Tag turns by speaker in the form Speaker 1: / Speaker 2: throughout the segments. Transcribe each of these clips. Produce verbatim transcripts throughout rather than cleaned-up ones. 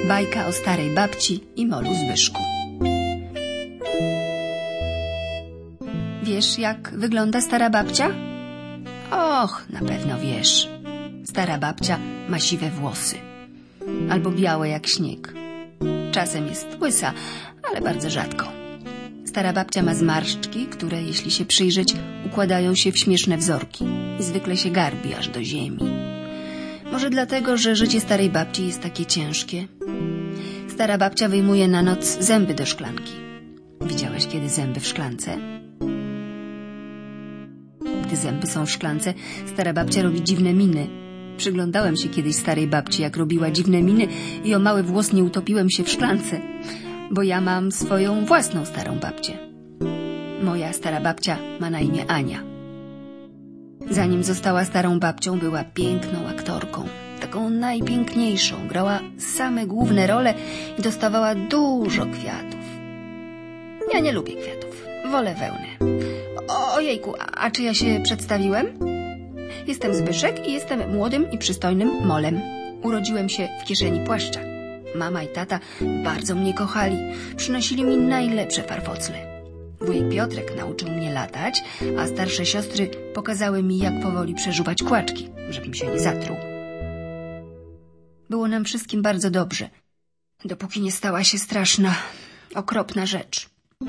Speaker 1: Bajka o starej babci i molu Zbyszku. Wiesz, jak wygląda stara babcia? Och, na pewno wiesz. Stara babcia ma siwe włosy. Albo białe jak śnieg. Czasem jest łysa, ale bardzo rzadko. Stara babcia ma zmarszczki, które, jeśli się przyjrzeć, układają się w śmieszne wzorki. I zwykle się garbi aż do ziemi. Może dlatego, że życie starej babci jest takie ciężkie. Stara babcia wyjmuje na noc zęby do szklanki. Widziałeś kiedy zęby w szklance? Gdy zęby są w szklance, stara babcia robi dziwne miny. Przyglądałem się kiedyś starej babci, jak robiła dziwne miny i o mały włos nie utopiłem się w szklance, bo ja mam swoją własną starą babcię. Moja stara babcia ma na imię Ania. Zanim została starą babcią, była piękną aktorką. Taką najpiękniejszą. Grała same główne role i dostawała dużo kwiatów. Ja nie lubię kwiatów. Wolę wełnę. O, ojejku, a, a czy ja się przedstawiłem? Jestem Zbyszek i jestem młodym i przystojnym molem. Urodziłem się w kieszeni płaszcza. Mama i tata bardzo mnie kochali. Przynosili mi najlepsze farfocle. Wujek Piotrek nauczył mnie latać, a starsze siostry pokazały mi, jak powoli przeżuwać kłaczki, żebym się nie zatruł. Było nam wszystkim bardzo dobrze, dopóki nie stała się straszna, okropna rzecz.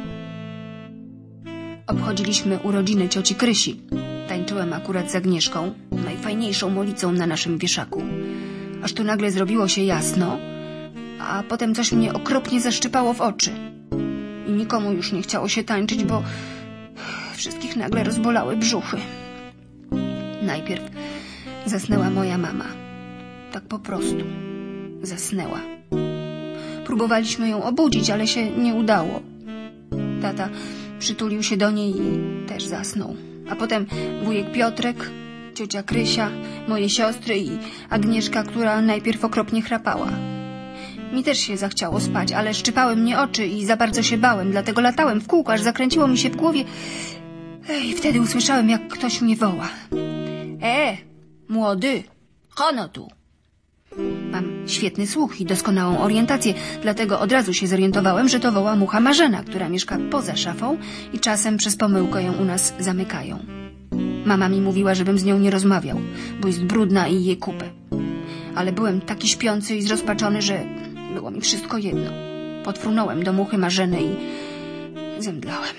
Speaker 1: Obchodziliśmy urodziny cioci Krysi. Tańczyłem akurat z Agnieszką, najfajniejszą molicą na naszym wieszaku. Aż tu nagle zrobiło się jasno, a potem coś mnie okropnie zaszczypało w oczy. I nikomu już nie chciało się tańczyć, bo wszystkich nagle rozbolały brzuchy. Najpierw zasnęła moja mama. Tak po prostu. Zasnęła. Próbowaliśmy ją obudzić, ale się nie udało. Tata przytulił się do niej i też zasnął. A potem wujek Piotrek, ciocia Krysia, moje siostry i Agnieszka, która najpierw okropnie chrapała. Mi też się zachciało spać, ale szczypały mnie oczy i za bardzo się bałem, dlatego latałem w kółko, aż zakręciło mi się w głowie. Ej, wtedy usłyszałem, jak ktoś mnie woła. E, młody, hono tu. Mam świetny słuch i doskonałą orientację, dlatego od razu się zorientowałem, że to woła mucha Marzena, która mieszka poza szafą i czasem przez pomyłkę ją u nas zamykają. Mama mi mówiła, żebym z nią nie rozmawiał, bo jest brudna i je kupę. Ale byłem taki śpiący i zrozpaczony, że było mi wszystko jedno. Podfrunąłem do muchy Marzeny i zemdlałem.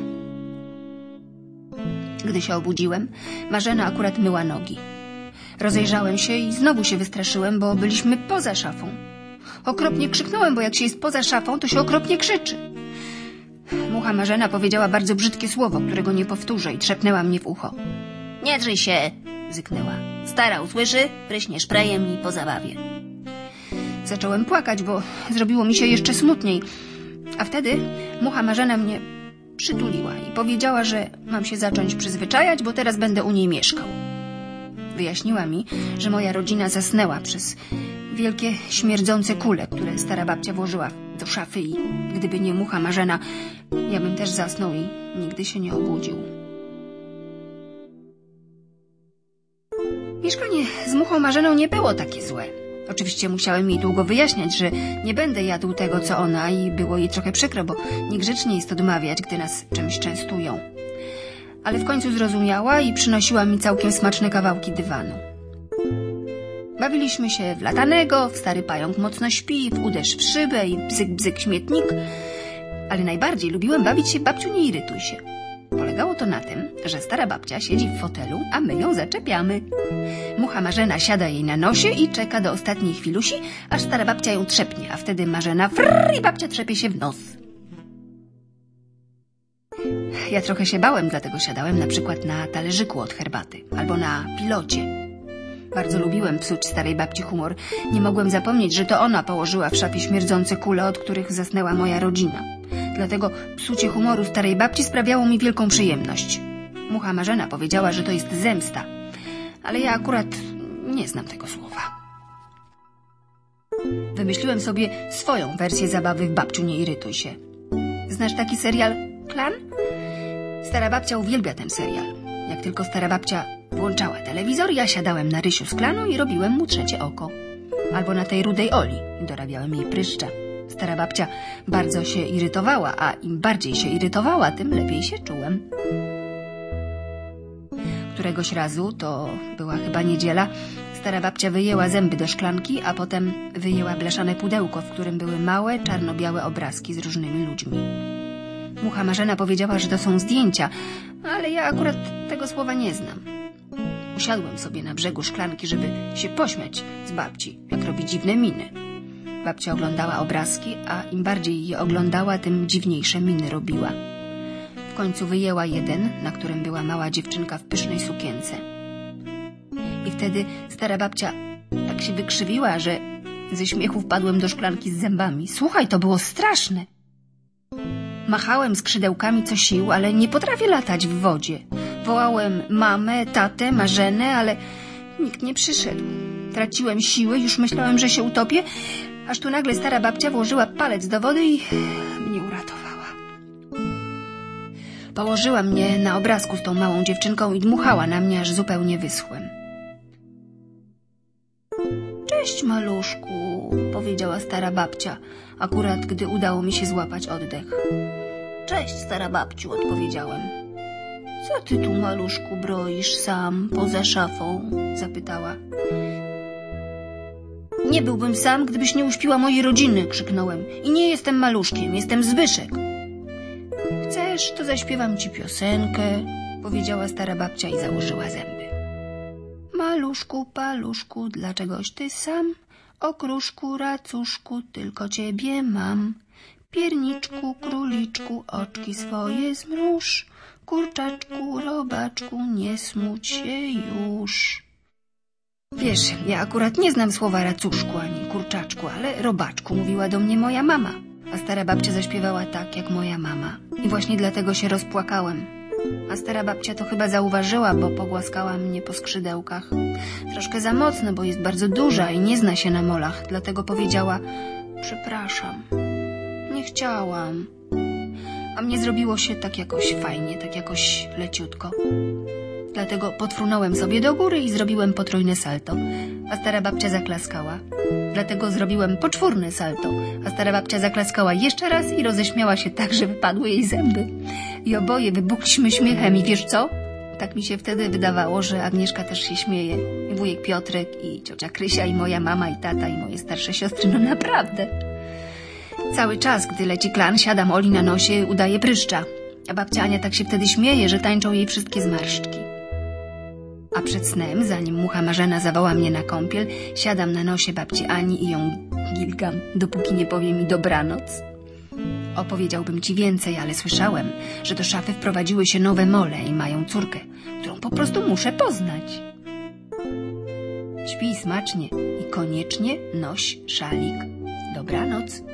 Speaker 1: Gdy się obudziłem, Marzena akurat myła nogi. Rozejrzałem się i znowu się wystraszyłem, bo byliśmy poza szafą. Okropnie krzyknąłem, bo jak się jest poza szafą, to się okropnie krzyczy. Mucha Marzena powiedziała bardzo brzydkie słowo, którego nie powtórzę, i trzepnęła mnie w ucho. Nie drzyj się, zyknęła. Stara usłyszy, pryśnie szprejem i po zabawie. Zacząłem płakać, bo zrobiło mi się jeszcze smutniej. A wtedy mucha Marzena mnie przytuliła i powiedziała, że mam się zacząć przyzwyczajać, bo teraz będę u niej mieszkał. Wyjaśniła mi, że moja rodzina zasnęła przez wielkie, śmierdzące kule, które stara babcia włożyła do szafy i gdyby nie mucha Marzena, ja bym też zasnął i nigdy się nie obudził. Mieszkanie z muchą Marzeną nie było takie złe. Oczywiście musiałem jej długo wyjaśniać, że nie będę jadł tego, co ona, i było jej trochę przykro, bo niegrzecznie jest odmawiać, gdy nas czymś częstują. Ale w końcu zrozumiała i przynosiła mi całkiem smaczne kawałki dywanu. Bawiliśmy się w latanego, w stary pająk mocno śpi, w uderz w szybę i bzyk, bzyk śmietnik. Ale najbardziej lubiłem bawić się babciu nie irytuj się. Polegało to na tym, że stara babcia siedzi w fotelu, a my ją zaczepiamy. Mucha Marzena siada jej na nosie i czeka do ostatniej chwilusi, aż stara babcia ją trzepnie, a wtedy Marzena frrr i babcia trzepie się w nos. Ja trochę się bałem, dlatego siadałem na przykład na talerzyku od herbaty albo na pilocie. Bardzo lubiłem psuć starej babci humor. Nie mogłem zapomnieć, że to ona położyła w szafie śmierdzące kule, od których zasnęła moja rodzina. Dlatego psucie humoru starej babci sprawiało mi wielką przyjemność. Mucha Marzena powiedziała, że to jest zemsta, ale ja akurat nie znam tego słowa. Wymyśliłem sobie swoją wersję zabawy w Babciu nie irytuj się. Znasz taki serial Klan? Stara babcia uwielbia ten serial. Jak tylko stara babcia włączała telewizor, ja siadałem na Rysiu z Klanu i robiłem mu trzecie oko. albo na tej rudej Oli i dorabiałem jej pryszcza. Stara babcia bardzo się irytowała, a im bardziej się irytowała, tym lepiej się czułem. Któregoś razu, to była chyba niedziela, stara babcia wyjęła zęby do szklanki, a potem wyjęła blaszane pudełko, w którym były małe, czarno-białe obrazki z różnymi ludźmi. Mucha Marzena powiedziała, że to są zdjęcia, ale ja akurat tego słowa nie znam. Usiadłem sobie na brzegu szklanki, żeby się pośmiać z babci, jak robi dziwne miny. Babcia oglądała obrazki, a im bardziej je oglądała, tym dziwniejsze miny robiła. W końcu wyjęła jeden, na którym była mała dziewczynka w pysznej sukience. I wtedy stara babcia tak się wykrzywiła, że ze śmiechu wpadłem do szklanki z zębami. Słuchaj, to było straszne. Machałem skrzydełkami co sił, ale nie potrafię latać w wodzie. Wołałem mamę, tatę, Marzenę, ale nikt nie przyszedł. Traciłem siły, już myślałem, że się utopię, aż tu nagle stara babcia włożyła palec do wody i mnie uratowała. Położyła mnie na obrazku z tą małą dziewczynką i dmuchała na mnie, aż zupełnie wyschłem. Cześć, maluszku, powiedziała stara babcia, akurat gdy udało mi się złapać oddech. Cześć, stara babciu, odpowiedziałem. Co ty tu, maluszku, broisz sam poza szafą? Zapytała. Nie byłbym sam, gdybyś nie uśpiła mojej rodziny, krzyknąłem. I nie jestem maluszkiem, jestem Zbyszek. Chcesz, to zaśpiewam ci piosenkę, powiedziała stara babcia i założyła zęby. Maluszku, paluszku, dlaczegoś ty sam? Okruszku, racuszku, tylko ciebie mam. Pierniczku, króliczku, oczki swoje zmruż. Kurczaczku, robaczku, nie smuć się już. Wiesz, ja akurat nie znam słowa racuszku ani kurczaczku, ale robaczku mówiła do mnie moja mama. A stara babcia zaśpiewała tak, jak moja mama. I właśnie dlatego się rozpłakałem. A stara babcia to chyba zauważyła, bo pogłaskała mnie po skrzydełkach. Troszkę za mocno, bo jest bardzo duża i nie zna się na molach. Dlatego powiedziała, przepraszam, nie chciałam. A mnie zrobiło się tak jakoś fajnie, tak jakoś leciutko. Dlatego podfrunąłem sobie do góry i zrobiłem potrójne salto. A stara babcia zaklaskała. Dlatego zrobiłem poczwórne salto. A stara babcia zaklaskała jeszcze raz i roześmiała się tak, że wypadły jej zęby. I oboje wybuchliśmy śmiechem i wiesz co? Tak mi się wtedy wydawało, że Agnieszka też się śmieje. I wujek Piotrek, i ciocia Krysia, i moja mama, i tata, i moje starsze siostry. No naprawdę. Cały czas, gdy leci klan, siadam Oli na nosie, udaje pryszcza. A babcia Ania tak się wtedy śmieje, że tańczą jej wszystkie zmarszczki. A przed snem, zanim mucha Marzena zawoła mnie na kąpiel, siadam na nosie babci Ani i ją gilgam, dopóki nie powie mi dobranoc. Opowiedziałbym ci więcej, ale słyszałem, że do szafy wprowadziły się nowe mole i mają córkę, którą po prostu muszę poznać. Śpij smacznie i koniecznie noś szalik. Dobranoc.